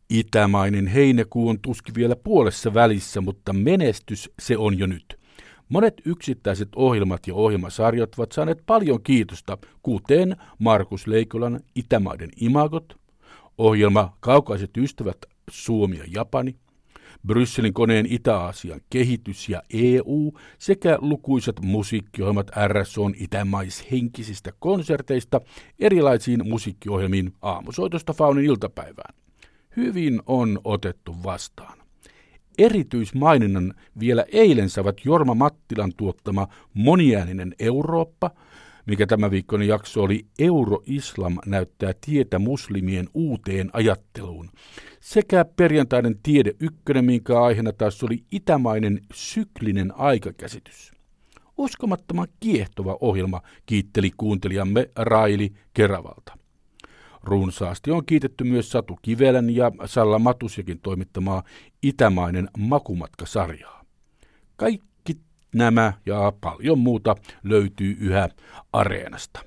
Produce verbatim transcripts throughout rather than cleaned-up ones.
Itämainen heinäkuu on tuskin vielä puolessa välissä, mutta menestys se on jo nyt. Monet yksittäiset ohjelmat ja ohjelmasarjat ovat saaneet paljon kiitosta, kuten Markus Leikolan Itämaiden imagot, ohjelma Kaukaiset ystävät Suomi ja Japani, Brysselin koneen Itä-Aasian kehitys ja E U sekä lukuisat musiikkiohjelmat R S O:n itämaishenkisistä konserteista erilaisiin musiikkiohjelmiin aamusoitosta Faunin iltapäivään. Hyvin on otettu vastaan. Erityismaininnan vielä eilen saavat Jorma Mattilan tuottama moniääninen Eurooppa, mikä tämä viikkoinen jakso oli Euroislam näyttää tietä muslimien uuteen ajatteluun, sekä perjantainen Tiede ykkönen, minkä aiheena taas oli itämainen syklinen aikakäsitys. Uskomattoman kiehtova ohjelma kiitteli kuuntelijamme Raili Keravalta. Runsaasti on kiitetty myös Satu Kivelän ja Salla Matusjakin toimittamaa Itämainen makumatkasarjaa. Kaikki nämä ja paljon muuta löytyy yhä Areenasta.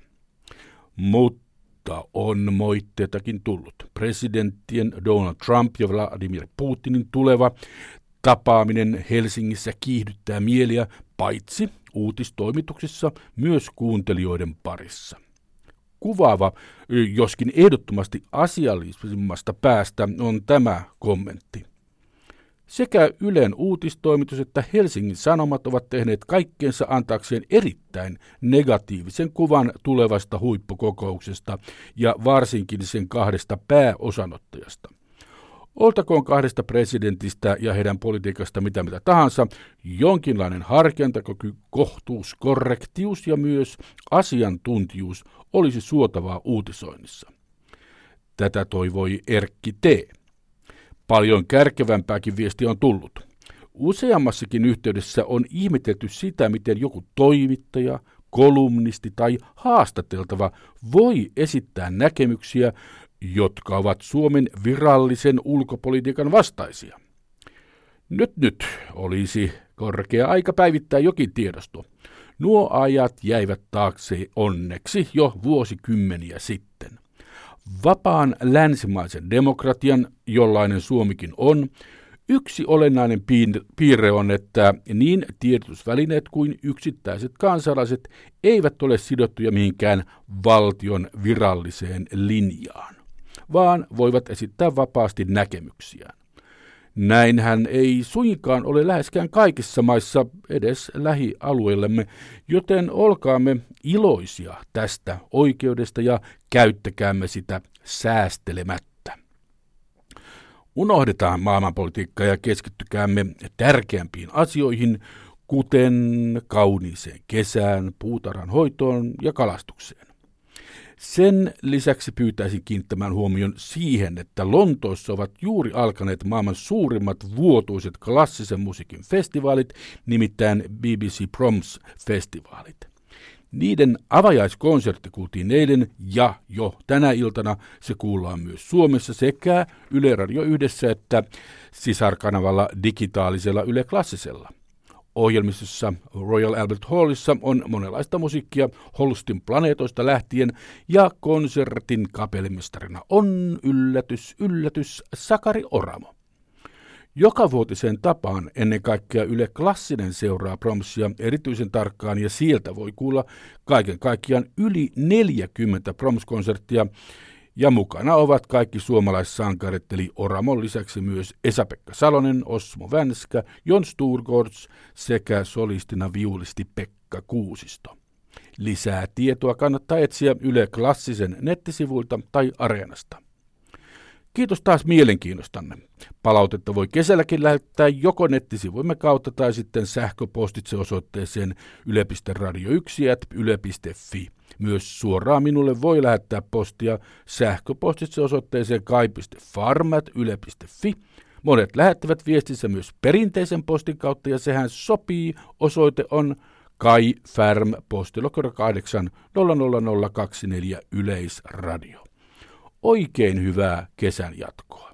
Mutta on moitteitakin tullut. Presidenttien Donald Trump ja Vladimir Putinin tuleva tapaaminen Helsingissä kiihdyttää mieliä paitsi uutistoimituksissa myös kuuntelijoiden parissa. Kuvaava, joskin ehdottomasti asiallisimmasta päästä on tämä kommentti. Sekä Ylen uutistoimitus että Helsingin Sanomat ovat tehneet kaikkeensa antaakseen erittäin negatiivisen kuvan tulevasta huippukokouksesta ja varsinkin sen kahdesta pääosanottajasta. Oltakoon kahdesta presidentistä ja heidän politiikasta mitä mitä tahansa, jonkinlainen harkintakyky, kohtuus, korrektius ja myös asiantuntijuus olisi suotavaa uutisoinnissa. Tätä toivoi Erkki T. Paljon kärkevämpääkin viestiä on tullut. Useammassakin yhteydessä on ihmetelty sitä, miten joku toimittaja, kolumnisti tai haastateltava voi esittää näkemyksiä, jotka ovat Suomen virallisen ulkopolitiikan vastaisia. Nyt nyt olisi korkea aika päivittää jokin tiedosto. Nuo ajat jäivät taakse onneksi jo vuosikymmeniä sitten. Vapaan länsimaisen demokratian, jollainen Suomikin on, yksi olennainen piirre on, että niin tiedotusvälineet kuin yksittäiset kansalaiset eivät ole sidottuja mihinkään valtion viralliseen linjaan, vaan voivat esittää vapaasti näkemyksiään. Näinhän ei suinkaan ole läheskään kaikissa maissa edes lähialueillemme, joten olkaamme iloisia tästä oikeudesta ja käyttäkäämme sitä säästelemättä. Unohdetaan maailmanpolitiikkaa ja keskittykäämme tärkeämpiin asioihin, kuten kauniiseen kesään, puutarhan hoitoon ja kalastukseen. Sen lisäksi pyytäisin kiinnittämään huomion siihen, että Lontoossa ovat juuri alkaneet maailman suurimmat vuotuiset klassisen musiikin festivaalit, nimittäin B B C Proms-festivaalit. Niiden avajaiskonsertti kuultiin eilen ja jo tänä iltana se kuullaan myös Suomessa sekä Yle Radio yhdessä että sisarkanavalla digitaalisella Yle Klassisella. Ohjelmistossa Royal Albert Hallissa on monenlaista musiikkia Holstin planeetoista lähtien ja konsertin kapellimestarina on yllätys, yllätys Sakari Oramo. Jokavuotiseen tapaan ennen kaikkea Yle Klassinen seuraa Promsia erityisen tarkkaan ja sieltä voi kuulla kaiken kaikkiaan yli neljäkymmentä Proms-konserttia ja mukana ovat kaikki suomalaissankarit eli Oramon lisäksi myös Esa-Pekka Salonen, Osmo Vänskä, Jon Sturgårds sekä solistina viulisti Pekka Kuusisto. Lisää tietoa kannattaa etsiä Yle Klassisen nettisivuilta tai Areenasta. Kiitos taas mielenkiinnostanne. Palautetta voi kesälläkin lähettää joko nettisivuimme kautta tai sitten sähköpostitse osoitteeseen yle piste radio yksi ät yle piste fi. Myös suoraan minulle voi lähettää postia sähköpostitse osoitteeseen kai piste farm ät yle piste fi. Monet lähettävät viestinsä myös perinteisen postin kautta ja sehän sopii. Osoite on Kai Färm, postilokero kahdeksan nolla nolla nolla kaksi neljä Yleisradio. Oikein hyvää kesän jatkoa.